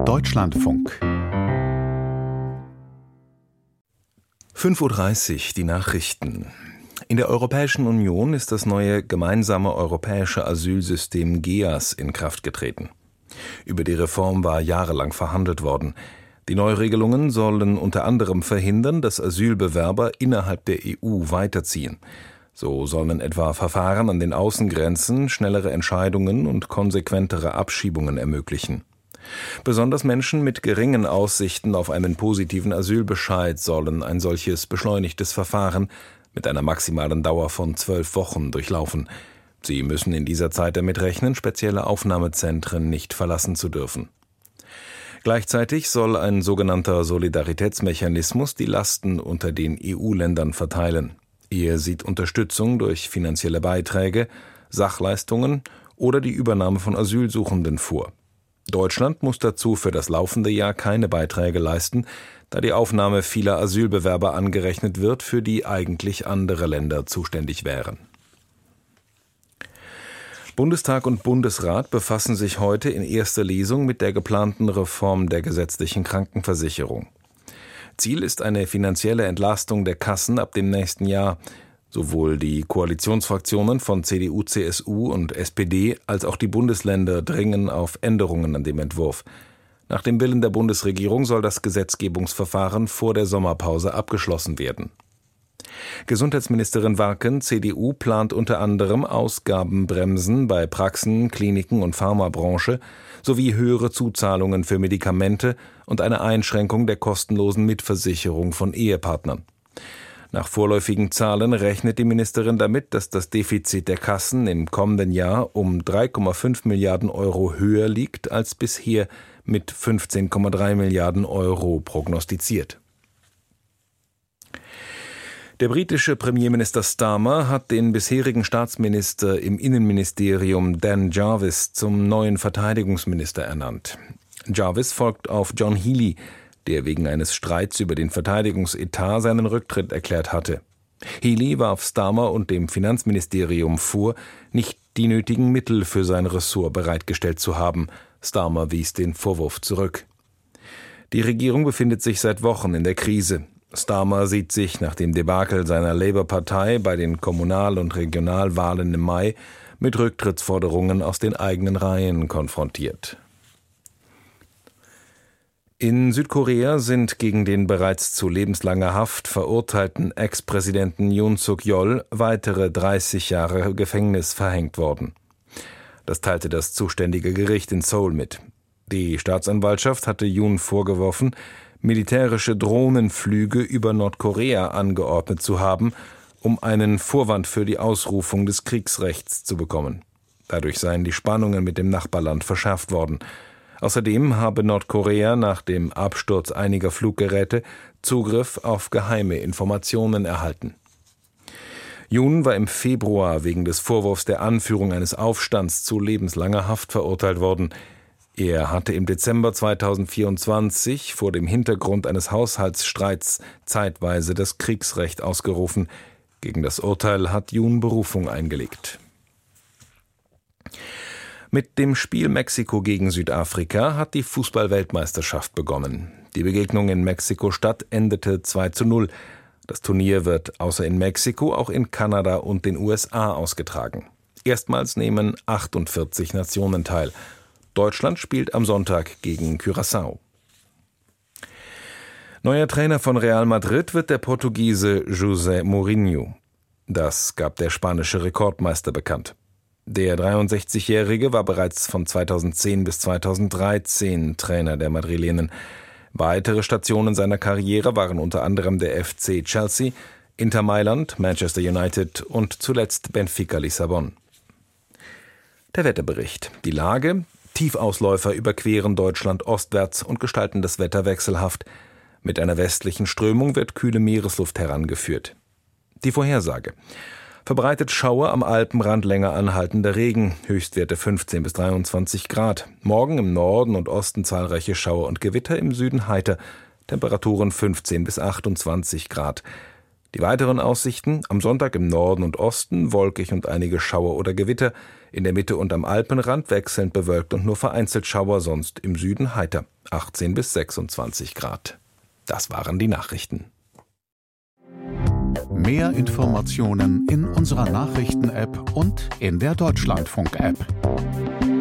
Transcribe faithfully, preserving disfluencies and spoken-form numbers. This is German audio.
Deutschlandfunk. fünf Uhr dreißig, die Nachrichten. In der Europäischen Union ist das neue gemeinsame europäische Asylsystem G E A S in Kraft getreten. Über die Reform war jahrelang verhandelt worden. Die Neuregelungen sollen unter anderem verhindern, dass Asylbewerber innerhalb der E U weiterziehen. So sollen etwa Verfahren an den Außengrenzen schnellere Entscheidungen und konsequentere Abschiebungen ermöglichen. Besonders Menschen mit geringen Aussichten auf einen positiven Asylbescheid sollen ein solches beschleunigtes Verfahren mit einer maximalen Dauer von zwölf Wochen durchlaufen. Sie müssen in dieser Zeit damit rechnen, spezielle Aufnahmezentren nicht verlassen zu dürfen. Gleichzeitig soll ein sogenannter Solidaritätsmechanismus die Lasten unter den E U-Ländern verteilen. Er sieht Unterstützung durch finanzielle Beiträge, Sachleistungen oder die Übernahme von Asylsuchenden vor. Deutschland muss dazu für das laufende Jahr keine Beiträge leisten, da die Aufnahme vieler Asylbewerber angerechnet wird, für die eigentlich andere Länder zuständig wären. Bundestag und Bundesrat befassen sich heute in erster Lesung mit der geplanten Reform der gesetzlichen Krankenversicherung. Ziel ist eine finanzielle Entlastung der Kassen ab dem nächsten Jahr. Sowohl die Koalitionsfraktionen von C D U, C S U und S P D als auch die Bundesländer dringen auf Änderungen an dem Entwurf. Nach dem Willen der Bundesregierung soll das Gesetzgebungsverfahren vor der Sommerpause abgeschlossen werden. Gesundheitsministerin Warken, C D U, plant unter anderem Ausgabenbremsen bei Praxen, Kliniken und Pharmabranche sowie höhere Zuzahlungen für Medikamente und eine Einschränkung der kostenlosen Mitversicherung von Ehepartnern. Nach vorläufigen Zahlen rechnet die Ministerin damit, dass das Defizit der Kassen im kommenden Jahr um drei Komma fünf Milliarden Euro höher liegt als bisher mit fünfzehn Komma drei Milliarden Euro prognostiziert. Der britische Premierminister Starmer hat den bisherigen Staatsminister im Innenministerium Dan Jarvis zum neuen Verteidigungsminister ernannt. Jarvis folgt auf John Healey, der wegen eines Streits über den Verteidigungsetat seinen Rücktritt erklärt hatte. Healey warf Starmer und dem Finanzministerium vor, nicht die nötigen Mittel für sein Ressort bereitgestellt zu haben. Starmer wies den Vorwurf zurück. Die Regierung befindet sich seit Wochen in der Krise. Starmer sieht sich nach dem Debakel seiner Labour-Partei bei den Kommunal- und Regionalwahlen im Mai mit Rücktrittsforderungen aus den eigenen Reihen konfrontiert. In Südkorea sind gegen den bereits zu lebenslanger Haft verurteilten Ex-Präsidenten Yoon Suk-yeol weitere dreißig Jahre Gefängnis verhängt worden. Das teilte das zuständige Gericht in Seoul mit. Die Staatsanwaltschaft hatte Yoon vorgeworfen, militärische Drohnenflüge über Nordkorea angeordnet zu haben, um einen Vorwand für die Ausrufung des Kriegsrechts zu bekommen. Dadurch seien die Spannungen mit dem Nachbarland verschärft worden. Außerdem habe Nordkorea nach dem Absturz einiger Fluggeräte Zugriff auf geheime Informationen erhalten. Yoon war im Februar wegen des Vorwurfs der Anführung eines Aufstands zu lebenslanger Haft verurteilt worden. Er hatte im Dezember zweitausendvierundzwanzig vor dem Hintergrund eines Haushaltsstreits zeitweise das Kriegsrecht ausgerufen. Gegen das Urteil hat Yoon Berufung eingelegt. Mit dem Spiel Mexiko gegen Südafrika hat die Fußball-Weltmeisterschaft begonnen. Die Begegnung in Mexiko-Stadt endete zwei zu null. Das Turnier wird außer in Mexiko auch in Kanada und den U S A ausgetragen. Erstmals nehmen achtundvierzig Nationen teil. Deutschland spielt am Sonntag gegen Curaçao. Neuer Trainer von Real Madrid wird der Portugiese José Mourinho. Das gab der spanische Rekordmeister bekannt. Der dreiundsechzigjährige war bereits von zweitausendzehn bis zweitausenddreizehn Trainer der Madrilenen. Weitere Stationen seiner Karriere waren unter anderem der F C Chelsea, Inter Mailand, Manchester United und zuletzt Benfica Lissabon. Der Wetterbericht. Die Lage: Tiefausläufer überqueren Deutschland ostwärts und gestalten das Wetter wechselhaft. Mit einer westlichen Strömung wird kühle Meeresluft herangeführt. Die Vorhersage: Verbreitet Schauer am Alpenrand, länger anhaltender Regen, Höchstwerte fünfzehn bis dreiundzwanzig Grad. Morgen im Norden und Osten zahlreiche Schauer und Gewitter, im Süden heiter, Temperaturen fünfzehn bis achtundzwanzig Grad. Die weiteren Aussichten: am Sonntag im Norden und Osten wolkig und einige Schauer oder Gewitter, in der Mitte und am Alpenrand wechselnd bewölkt und nur vereinzelt Schauer, sonst im Süden heiter, achtzehn bis sechsundzwanzig Grad. Das waren die Nachrichten. Mehr Informationen in unserer Nachrichten-App und in der Deutschlandfunk-App.